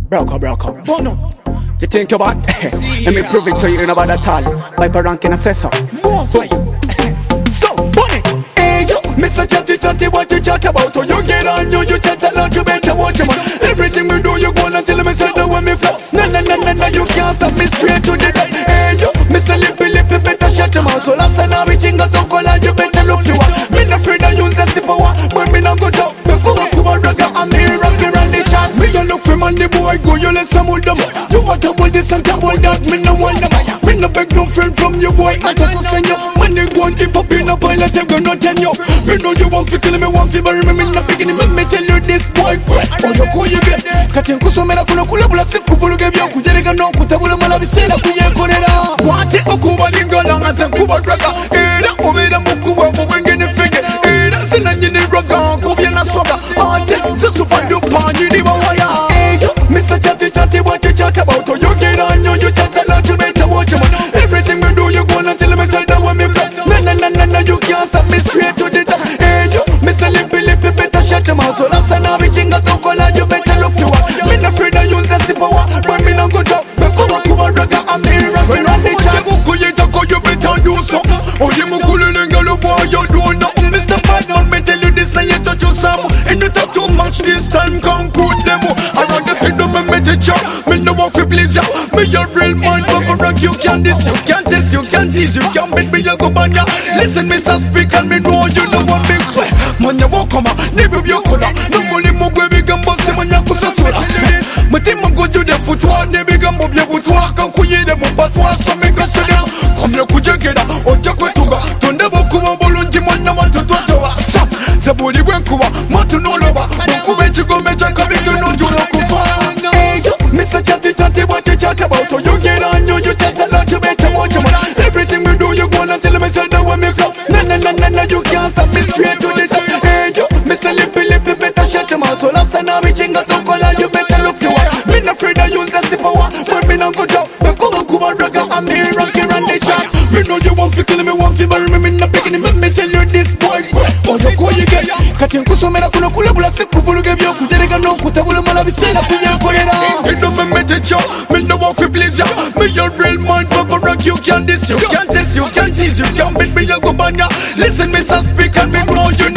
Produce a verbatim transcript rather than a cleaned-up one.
Broker, broker. Bono. You think you're bad? Let me prove it to you, you know about that all. By ranking assessor. More fight. So, bonnet. Hey, yo, Mister Chatty Chatty, what you chat about? Oh, you get on you, you chat a lot, you better watch him. Everything we do, you go and tell me, say that when me flow. Na na na na na, you can't stop me straight to the top. Hey, yo, Mister Lippy Lippy, better shut him out. So last time we chinga to cola, you better look to one. Me no afraid I use a sip of one, but me no go down. Me go up to my raga, I'm here rocking around the chat. Me don't look for man, the boy go, you let some of them. You want to hold this and to hold that, me no want them. Me no beg no friend from you, boy, I just so send you. Man, they go and dip up in a pilot, they go not tell you. Me know you want to kill me, want to bury me, me no beginning, me me tell you this, boy. Oh, you go, you get. Katin kusomera kuno kula bula siku vuluge byo kujerega no kutabula mala bisera kuyekolera. Wate okuba lingala ngaze kuba saka. Era obera mukuwa mubengene fenge. Era sinanyine roga kuvye na swaga. Ate sesupa dupa nyini bawaya. Eyo, Mister Chatty Chatty, what you chat about? Oh, you get on you, you chat a lot, you better watch him. Everything we do, you go and tell me say that when me fly. Na na na na na, you can't stop me straight to the top. Eyo, Mister Lippy Lippy, better shut him out. So last time I be chinga to kola, you better look to one. Me no afraid I use a sip of one, but me no go drop. Me go back to my raga, I'm here rocking on the chat. You better do something. Oh, you mukulu lengalo boy, you do nothing. Mister Batman, me tell you this, now you touch your some. And you talk too much this time, come good demo. I rather say no, me met a job. Me no want to please ya. Me your real man, Papa Rock, you can this, you can this, you can tease, you can beat me, you go banya. Listen, Mister Speaker, me know you know what big way. Man, you walk on my, never be your color. No money, more baby, can boss him, and you go so sweet. Me think I'm going to do the footwork, never can move your footwork, and kuye them, but what's some make us down. Come kujegera oja kwetuga tonde bokuba bulungi mwana wantu twatoba sabuli bwenkuba matu noloba okuba ekigombe kyakabitu nojula okufa. Eyo, Mister Chatty Chatty, what you chat about? Oh, you get on you, you chat a lot, you better watch him. Everything we do, you go and tell me say that when me flow. Na na na na na, you can't stop me straight to the top. Eyo, Mister Lippy Lippy, better shut him out. So last time I be chinga to kola, you better look to one. Me no afraid I use a sip of one, but me no go down. Me kuba kuba raga, I'm here rocking around the chat. Me know you want to kill me, want to bury me, me no beginning, me me tell you this, boy. Oh, you go, you get. Katin kusomera kuno kula bula siku vuluge byo kujerega no kutabula mala bisera kuyekolera. Me no me met a job, me no want to please ya. Me your real man, Papa Rock, you can this, you can this, you can tease, you can beat me, you go banya. Listen, Mister Speaker, me know you